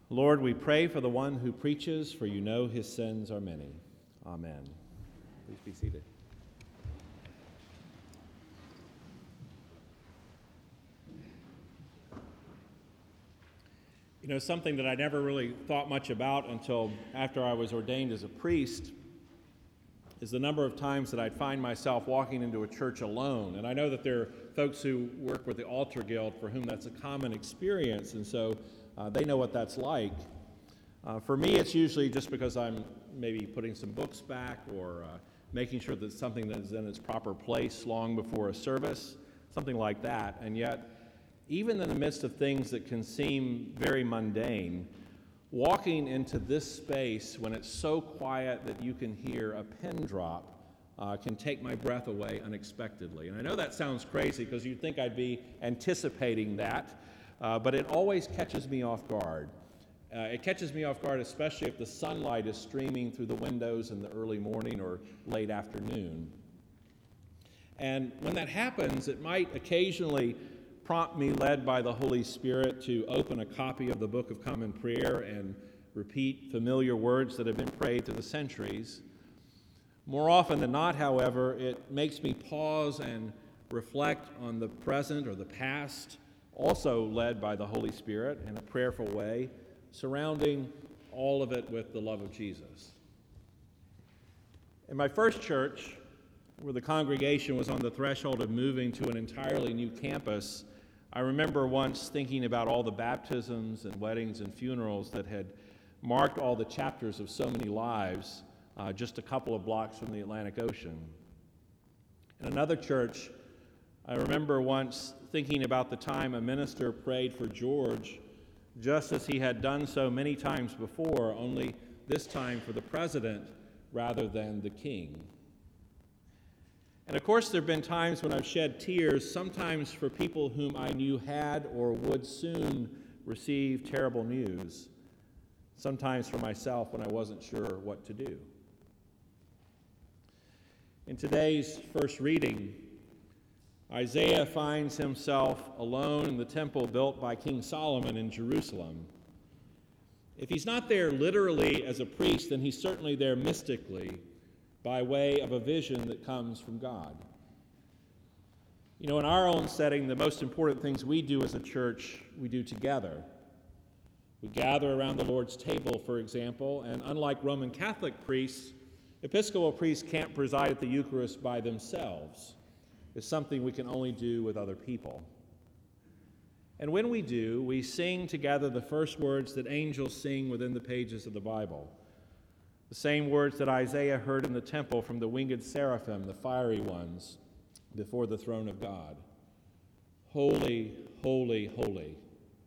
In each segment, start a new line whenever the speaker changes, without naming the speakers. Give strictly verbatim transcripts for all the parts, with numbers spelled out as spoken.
Lord, we pray for the one who preaches, for you know his sins are many. Amen. Please be seated. You know, something that I never really thought much about until after I was ordained as a priest is the number of times that I'd find myself walking into a church alone. And I know that there are folks who work with the Altar Guild for whom that's a common experience, and so uh, they know what that's like. Uh, for me, it's usually just because I'm maybe putting some books back or uh, making sure that something that is in its proper place long before a service, something like that. And yet, even in the midst of things that can seem very mundane, walking into this space when it's so quiet that you can hear a pin drop uh, can take my breath away unexpectedly. And I know that sounds crazy because you'd think I'd be anticipating that, uh, but it always catches me off guard. Uh, it catches me off guard, especially if the sunlight is streaming through the windows in the early morning or late afternoon. And when that happens, it might occasionally prompt me, led by the Holy Spirit, to open a copy of the Book of Common Prayer and repeat familiar words that have been prayed through the centuries. More often than not, however, it makes me pause and reflect on the present or the past, also led by the Holy Spirit in a prayerful way, surrounding all of it with the love of Jesus. In my first church, where the congregation was on the threshold of moving to an entirely new campus, I remember once thinking about all the baptisms and weddings and funerals that had marked all the chapters of so many lives uh, just a couple of blocks from the Atlantic Ocean. In another church, I remember once thinking about the time a minister prayed for George, just as he had done so many times before, only this time for the president rather than the king. And of course, there have been times when I've shed tears, sometimes for people whom I knew had or would soon receive terrible news, sometimes for myself when I wasn't sure what to do. In today's first reading, Isaiah finds himself alone in the temple built by King Solomon in Jerusalem. If he's not there literally as a priest, then he's certainly there mystically, by way of a vision that comes from God. You know, in our own setting, the most important things we do as a church, we do together. We gather around the Lord's table, for example, and unlike Roman Catholic priests, Episcopal priests can't preside at the Eucharist by themselves. It's something we can only do with other people. And when we do, we sing together the first words that angels sing within the pages of the Bible. The same words that Isaiah heard in the temple from the winged seraphim, the fiery ones, before the throne of God. Holy, holy, holy.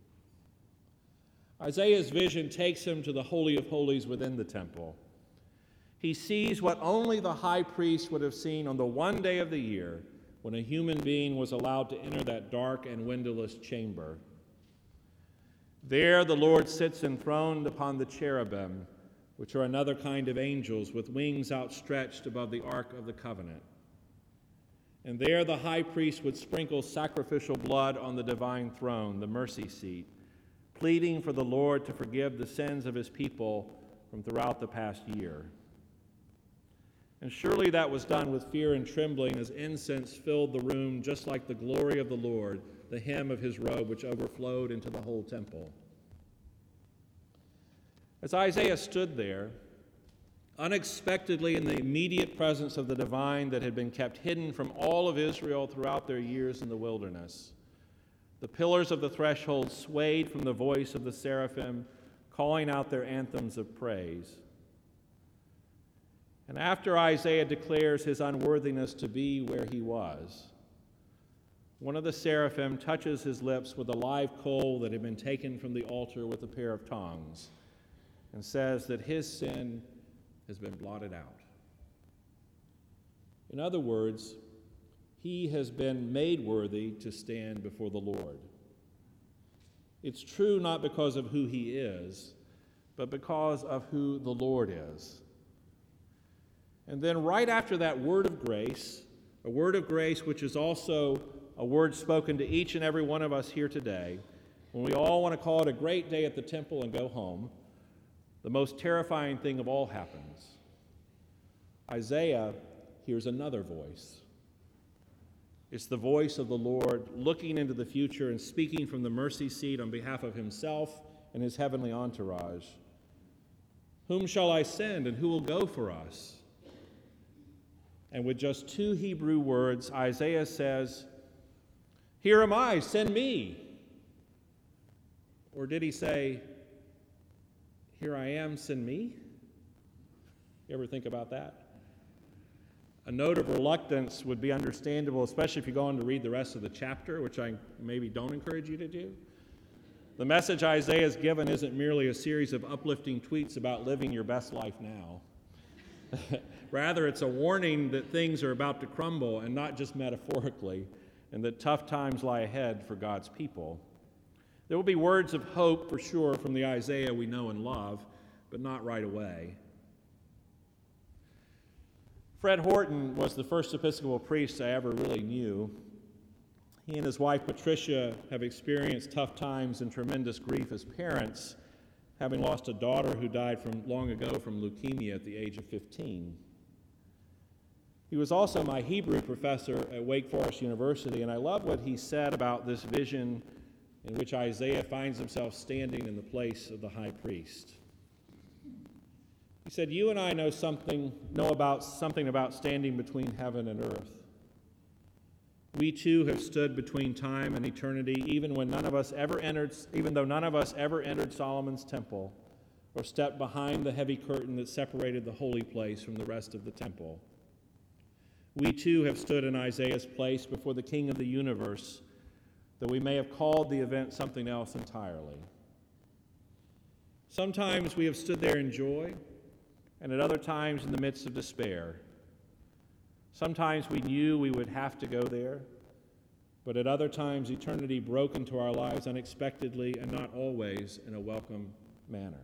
Isaiah's vision takes him to the Holy of Holies within the temple. He sees what only the high priest would have seen on the one day of the year when a human being was allowed to enter that dark and windowless chamber. There the Lord sits enthroned upon the cherubim, which are another kind of angels with wings outstretched above the Ark of the Covenant. And there the high priest would sprinkle sacrificial blood on the divine throne, the mercy seat, pleading for the Lord to forgive the sins of his people from throughout the past year. And surely that was done with fear and trembling as incense filled the room, just like the glory of the Lord, the hem of his robe, which overflowed into the whole temple. As Isaiah stood there, unexpectedly in the immediate presence of the divine that had been kept hidden from all of Israel throughout their years in the wilderness, the pillars of the threshold swayed from the voice of the seraphim, calling out their anthems of praise. And after Isaiah declares his unworthiness to be where he was, one of the seraphim touches his lips with a live coal that had been taken from the altar with a pair of tongs, and says that his sin has been blotted out. In other words, he has been made worthy to stand before the Lord. It's true not because of who he is, but because of who the Lord is. And then right after that word of grace, a word of grace which is also a word spoken to each and every one of us here today, when we all want to call it a great day at the temple and go home, the most terrifying thing of all happens. Isaiah hears another voice. It's the voice of the Lord looking into the future and speaking from the mercy seat on behalf of himself and his heavenly entourage. Whom shall I send, and who will go for us? And with just two Hebrew words, Isaiah says, "Here am I, send me." Or did he say, "Here I am, send me"? You ever think about that? A note of reluctance would be understandable, especially if you go on to read the rest of the chapter, which I maybe don't encourage you to do. The message Isaiah is given isn't merely a series of uplifting tweets about living your best life now. Rather, it's a warning that things are about to crumble, and not just metaphorically, and that tough times lie ahead for God's people. There will be words of hope, for sure, from the Isaiah we know and love, but not right away. Fred Horton was the first Episcopal priest I ever really knew. He and his wife Patricia have experienced tough times and tremendous grief as parents, having lost a daughter who died from long ago from leukemia at the age of fifteen. He was also my Hebrew professor at Wake Forest University, and I love what he said about this vision in which Isaiah finds himself standing in the place of the high priest. He said, "You and I know something, know about something about standing between heaven and earth. We too have stood between time and eternity, even when none of us ever entered, even though none of us ever entered Solomon's temple or stepped behind the heavy curtain that separated the holy place from the rest of the temple. We too have stood in Isaiah's place before the King of the universe, though we may have called the event something else entirely. Sometimes we have stood there in joy, and at other times in the midst of despair. Sometimes we knew we would have to go there, but at other times eternity broke into our lives unexpectedly and not always in a welcome manner.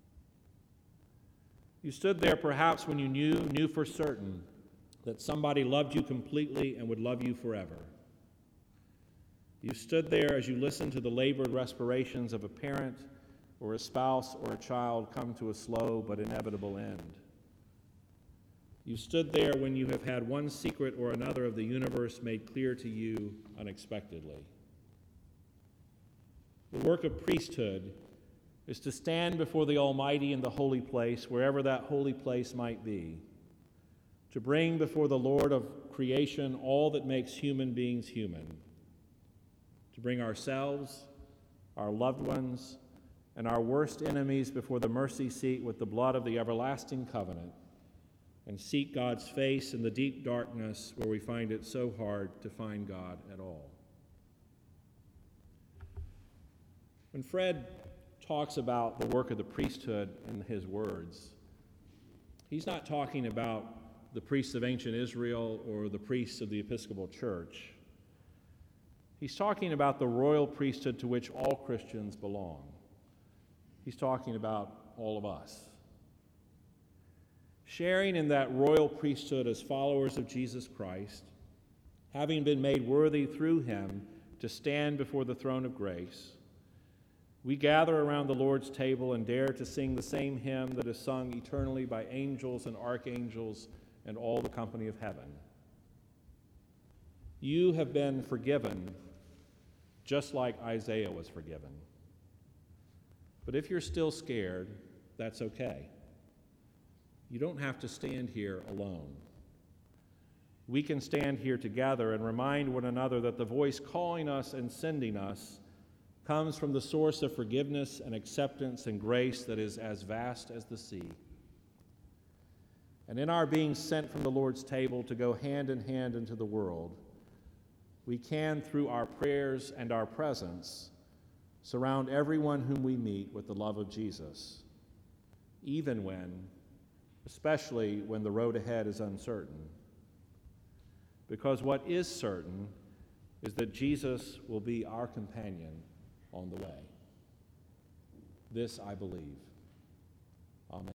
You stood there perhaps when you knew, knew for certain that somebody loved you completely and would love you forever. You stood there as you listened to the labored respirations of a parent or a spouse or a child come to a slow but inevitable end. You stood there when you have had one secret or another of the universe made clear to you unexpectedly. The work of priesthood is to stand before the Almighty in the holy place, wherever that holy place might be, to bring before the Lord of creation all that makes human beings human, to bring ourselves, our loved ones, and our worst enemies before the mercy seat with the blood of the everlasting covenant, and seek God's face in the deep darkness where we find it so hard to find God at all. When Fred talks about the work of the priesthood in his words, he's not talking about the priests of ancient Israel or the priests of the Episcopal Church. He's talking about the royal priesthood to which all Christians belong. He's talking about all of us. Sharing in that royal priesthood as followers of Jesus Christ, having been made worthy through him to stand before the throne of grace, we gather around the Lord's table and dare to sing the same hymn that is sung eternally by angels and archangels and all the company of heaven. You have been forgiven just like Isaiah was forgiven. But if you're still scared, that's okay. You don't have to stand here alone. We can stand here together and remind one another that the voice calling us and sending us comes from the source of forgiveness and acceptance and grace that is as vast as the sea. And in our being sent from the Lord's table to go hand in hand into the world, we can, through our prayers and our presence, surround everyone whom we meet with the love of Jesus, even when, especially when the road ahead is uncertain. Because what is certain is that Jesus will be our companion on the way. This I believe.